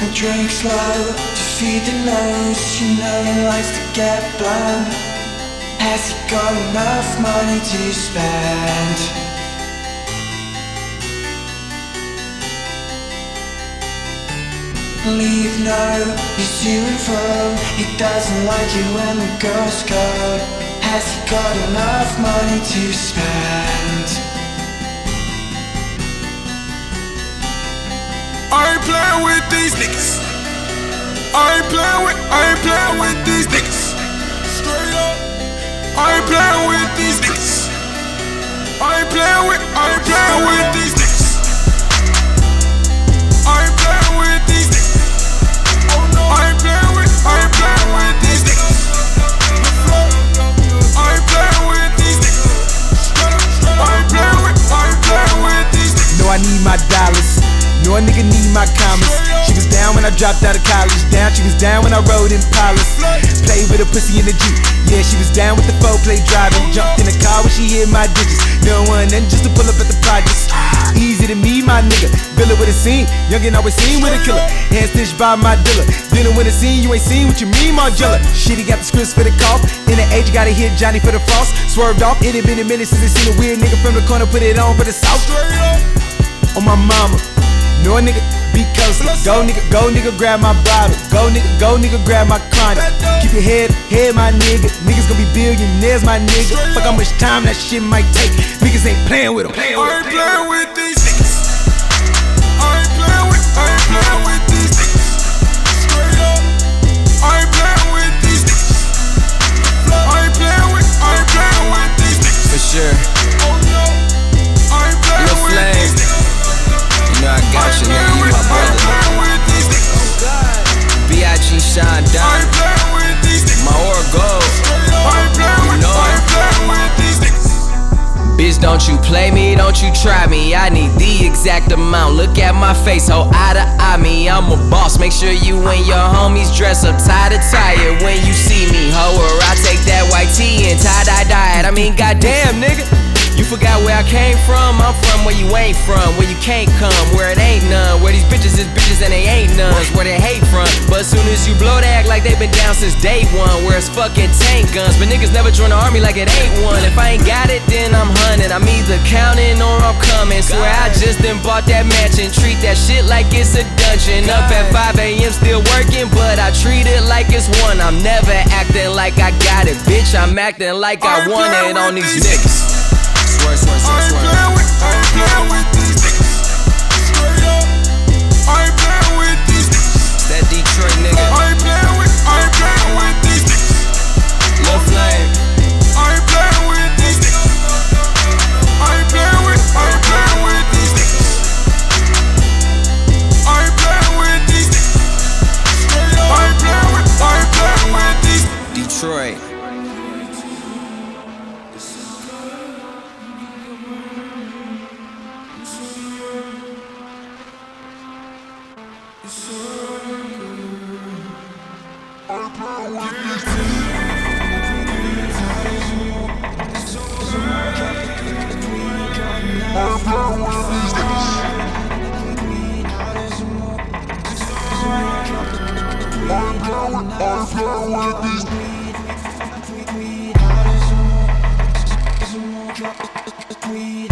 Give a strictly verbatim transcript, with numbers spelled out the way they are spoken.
and drink slow to feed the nose. You know he likes to get blown. Has he got enough money to spend? Leave no, he's to and fro. He doesn't like you when the girls go. Has he got enough money to spend? I ain't playing with these niggas. I ain't playing with, I ain't playing with these niggas. Straight up. I ain't playing with these niggas. I ain't playing with, I ain't playing with these niggas. I ain't playing with these niggas. Oh no. I ain't playing with, I ain't playing with these niggas. I ain't playing with these niggas. I ain't playing with, I ain't playing with these niggas. No, I need my dollars. No, a nigga need my comments. She was down when I dropped out of college. Down, she was down when I rode in Impalas. Played with a pussy in the Jeep. Yeah, she was down with the four-play driving. Jumped in the car when she hit my digits. No one then just to pull up at the projects. Easy to me, my nigga. Villa with a scene. Youngin' always seen with a killer. Hand stitched by my dealer. Dinner with a scene, you ain't seen what you mean, Margella. Shit, he got the scripts for the cough. In the age, gotta hit Johnny for the frost. Swerved off. It had been a minute since they seen a weird nigga from the corner. Put it on for the south. On my mama. No nigga, be close. Go nigga, go nigga, grab my bottle. Go nigga, go nigga, grab my chronic. Keep your head, head my nigga. Niggas gon' be billionaires, my nigga. Fuck how much time that shit might take. Niggas ain't playing with them. I ain't playing with these niggas. I ain't playing with, I ain't playing with these niggas. Straight up. I ain't playing with these niggas. I ain't playing with, I ain't playing with these niggas. For sure. Oh no. I ain't playing with these niggas. You know I got you, nigga, you my brother. B I G Sean Don, my aura gold. You know it. Bitch, don't you play me, don't you try me. I need the exact amount. Look at my face, hold eye to eye me. I'm a boss, make sure you and your homies dress up tie to tie when you see me. Ho, or I take that white tee and tie-dye dye it. I mean, goddamn, nigga. You forgot where I came from? I'm from where you ain't from, where you can't come, where it ain't none, where these bitches is bitches and they ain't none, where they hate from. But as soon as you blow, they act like they been down since day one, where it's fucking tank guns. But niggas never join the army like it ain't one. If I ain't got it, then I'm hunting. I'm either counting or I'm coming. Swear I just done bought that mansion, treat that shit like it's a dungeon. Up at five A M still working, but I treat it like it's one. I'm never acting like I got it, bitch. I'm acting like I want it on these niggas. Swear, swear, swear, I ain't swear. playing with, I ain't playing with these niggas. Straight up. I ain't playing with these niggas. That Detroit nigga. I ain't playing with, I ain't playing with these niggas. Lil Flame. I ain't playing with these niggas. I ain't playing with, I ain't playing with these niggas. I ain't playing with these niggas. Straight up. I ain't playing with, I ain't playing with these. Detroit. Tweet.